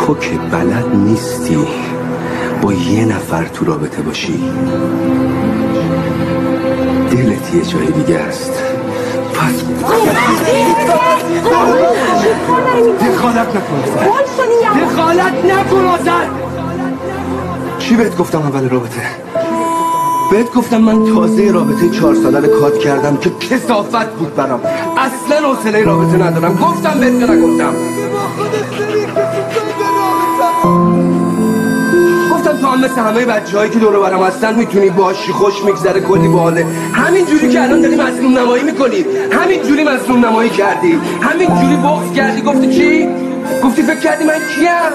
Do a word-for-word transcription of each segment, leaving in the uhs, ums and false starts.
تو که بلد نیستی با یه نفر تو رابطه باشی، دلت یه جای دیگه است. پس دخالت نکن دخالت نکن چی بهت گفتم اول رابطه؟ بهت گفتم من تازه رابطه چهار ساله رو کات کردم که کثافت بود برام، اصلا حوصله رابطه ندارم. گفتم بهت یا نگفتم؟ گفتم تو هم مثل همه بچه هایی که دور و برم هستن میتونی باشی، خوش میگذره، کلی باحاله. همین جوری که الان داری مظلوم نمایی میکنی، همین جوری مظلوم نمایی کردی، همین جوری بغض کردی. گفتی چی؟ گفتی فکر کردی من کیم؟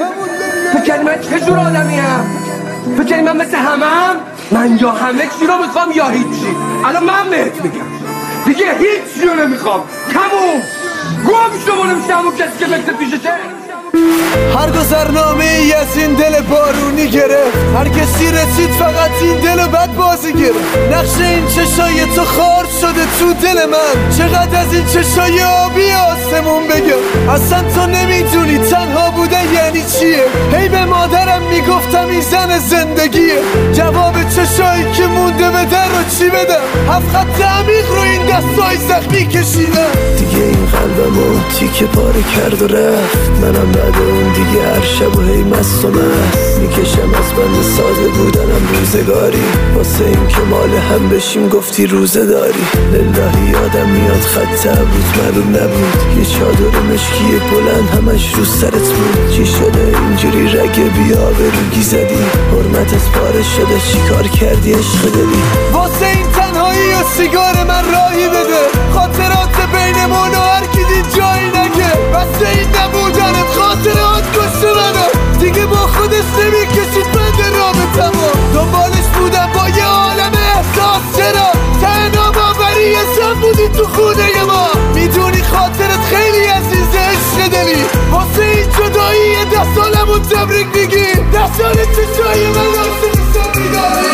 فکر کردی من چه جور آدمیم؟ فکر کردی من مثل همم؟ من یا همه چی رو میخوام یا هیچی. الان من بهت میگم دیگه هیچی رو نمیخوام، تموم. گم شو برو میشه همون کسی که فکر پیششه. هر گذرنامه ای از این دل بارونی گرفت، هر کسی رسید فقط این دل بد بازی گرفت. نقش این چشای تو خار شده تو دل من، چقدر از این چشای آبی آسمون بگم. اصلا تو نمیدونی تنها بوده یعنی چیه. هی به مادرم میگفتم این زن زندگیه، جواب چشایی که مونده به در رو چی بدم. هفت خط عمیق رو این دستای زخمی کشیدم. دیگه این قلبمو تیکه پاره کرد و رفت، منم بعد اون دیگه هر شب و هی مست و مست میکشم از بند ساده بودنم روزگاری. واسه این که مال هم بشیم گفتی روزه داری. للهی یادم میاد خط بود معلوم نبود، یه چادر مشکی بلند همش رو سرت بود. چی شده اینجوری رگ بیا به روگی زدی؟ حرمتت پاره شده چیکار کردی عشق دلی؟ واسه این تنهایی و سیگار من راهی بده، خاطرات بینمون و هر کی دید جایی نگه. واسه این نبودنت خاطرات کشته منو، دیگه با خودش نمیکشید بند رابطمو. دنبالش بودم با یه عالم احساس، چرا تنها باوری حساب بودی تو خونه ما. میدونی خاطرت خیلی عزیزه عشق دلی، واسه این جدایی ده سالمون تبریک میگی. ده سال چشای من راسته حساب میداری.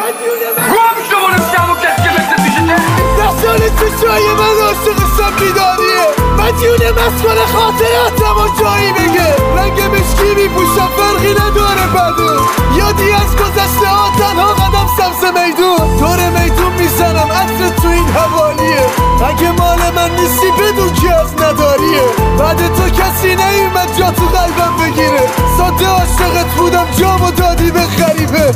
گم شو برو میشه همون کسی که مثل پیششه. ده سال چشای من راسته حساب میداریه. مدیونه مسکن خاطراتم و جایی بگه. رنگ مشکی میپوشم فرقی نداره بدون، یادی از گذشته ها تنها قدم سبز میدون. دور میدون میزنم عطر تو این حوالیه، اگه مال من نیستی بدون که از نداریه. بعد تو کسی نیومد جا تو قلبم بگیره، ساده عاشقت بودم جامو دادی به غریبه.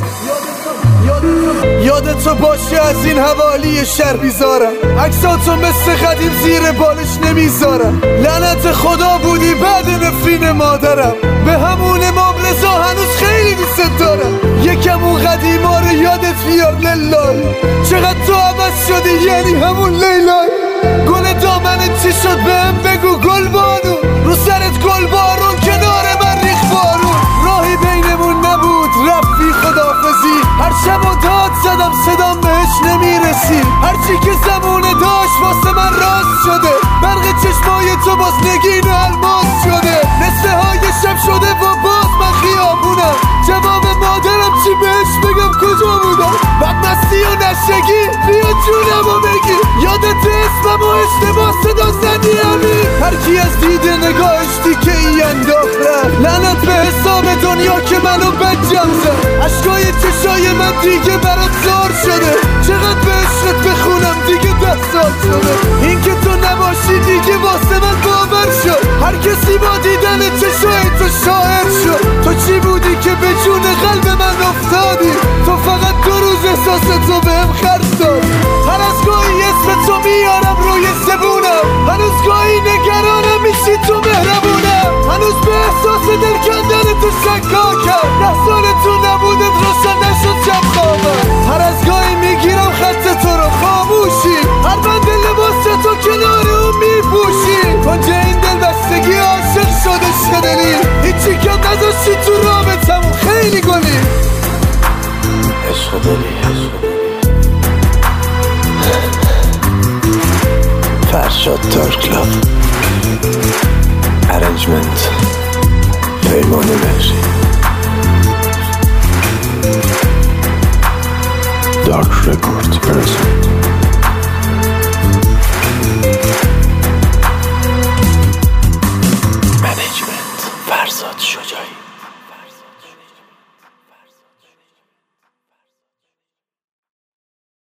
یادتو باشه از این حوالی شهر بیزارم، عکساتو مثل قدیم زیر بالش نمیذارم. لعنت خدا بودی بعد نفرین مادرم، به همون امام رضا هنوز خیلی دوست دارم. یکم اون قدیما رو یادت بیاد للای، چقدر تو عوض شدی یعنی همون لیلای. گل دامنت چی شد بهم بگو گل بانو، رو سرت گل بارون کنار من ریخ بارون. راهی بینمون نبود رفتی خدافزی، هر شب و داد زدم صدام بهش نمیرسی. هرچی که زمونه داشت واسه من راست شده، برق چشمای تو باز نگین و الماس شده. نصفه های شب شده و باز من خیابونم، جواب مادرم چی بهش بگم کجا بودم. بدمستی و نشگی بیا جونمو بگی، یادت اسمم و اشتباه صدا زدی همین. هرکی از دید نگاهش دیگه ای انداخت رفت، لعنت به حساب دنیا که منو بجم زد. عشقای چشای من دیگه برات زار شده، چقدر به عشقت بخونم دیگه ده سال شده. این که تو نباشی دیگه واسه من باور شد، هر کسی با دیدن چشای تو شاعر شد. تو چی بودی که به جون قلب من افتادی؟ تو فقط دو روز احساس تو بهم خرج دادی. هر از گاهی اسم تو میارم روی زبونم، هنوز گاهی نگرانم میشی تو مهربونم. هنوز به احساس دل کندن تو شکاکم، ده سال تو نبودت روشن نشد شب خوابم. هر از گاهی میگیرم خط تو رو خاموشی، هر بند لباس تو کنار اون میپوشی. کنجه این دل بستگی عاشق شده شدلی، هیچی کم نداشتی تو رابطمون خیلی گلی. عشق دلی فرشاد تار کلاب ارنجمنت پیمان مهری دارک رکورد پرزنت. منیجمنت فرزاد. مهرزاد شجاعی.